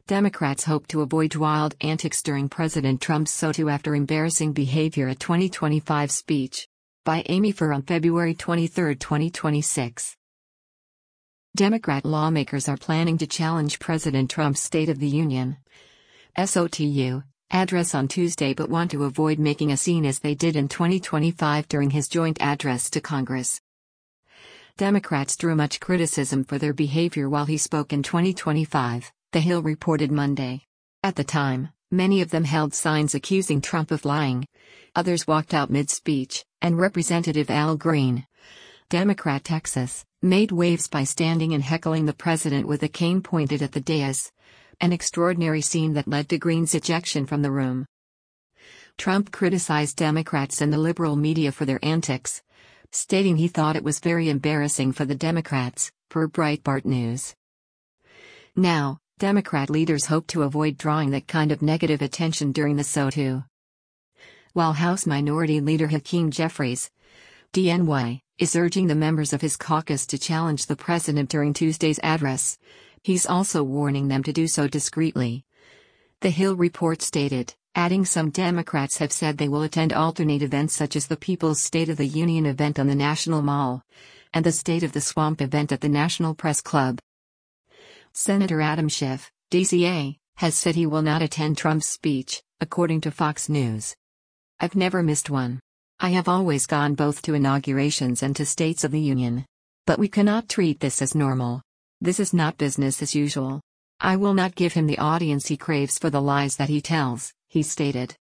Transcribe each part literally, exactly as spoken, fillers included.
Democrats hope to avoid wild antics during President Trump's SOTU after embarrassing behavior at twenty twenty-five speech. By Amy Furr on February twenty-third, twenty twenty-six. Democrat lawmakers are planning to challenge President Trump's State of the Union (SOTU) address on Tuesday, but want to avoid making a scene as they did in twenty twenty-five during his joint address to Congress. Democrats drew much criticism for their behavior while he spoke in twenty twenty-five, The Hill reported Monday. At the time, many of them held signs accusing Trump of lying. Others walked out mid-speech, and Representative Al Green, Democrat Texas, made waves by standing and heckling the president with a cane pointed at the dais. An extraordinary scene that led to Green's ejection from the room. Trump criticized Democrats and the liberal media for their antics, stating he thought it was very embarrassing for the Democrats, per Breitbart News. Now, Democrat leaders hope to avoid drawing that kind of negative attention during the SOTU. While House Minority Leader Hakeem Jeffries, D N Y, is urging the members of his caucus to challenge the president during Tuesday's address, he's also warning them to do so discreetly. The Hill report stated, adding some Democrats have said they will attend alternate events such as the People's State of the Union event on the National Mall and the State of the Swamp event at the National Press Club. Senator Adam Schiff, D C A, has said he will not attend Trump's speech, according to Fox News. I've never missed one. I have always gone both to inaugurations and to States of the Union. But we cannot treat this as normal. This is not business as usual. I will not give him the audience he craves for the lies that he tells, he stated.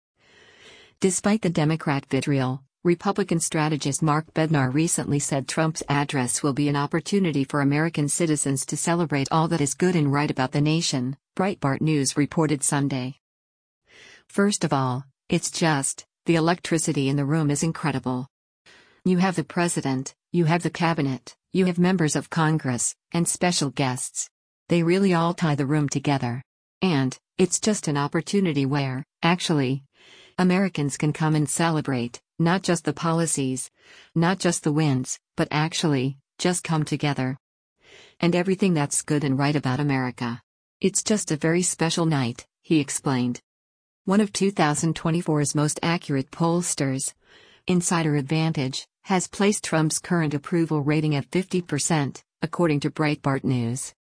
Despite the Democrat vitriol, Republican strategist Mark Bednar recently said Trump's address will be an opportunity for American citizens to celebrate all that is good and right about the nation, Breitbart News reported Sunday. First of all, it's just, the electricity in the room is incredible. You have the president, you have the cabinet, you have members of Congress, and special guests. They really all tie the room together. And, it's just an opportunity where, actually, Americans can come and celebrate, not just the policies, not just the wins, but actually, just come together. And everything that's good and right about America. It's just a very special night, he explained. One of two thousand twenty-four's most accurate pollsters, Insider Advantage, has placed Trump's current approval rating at fifty percent, according to Breitbart News.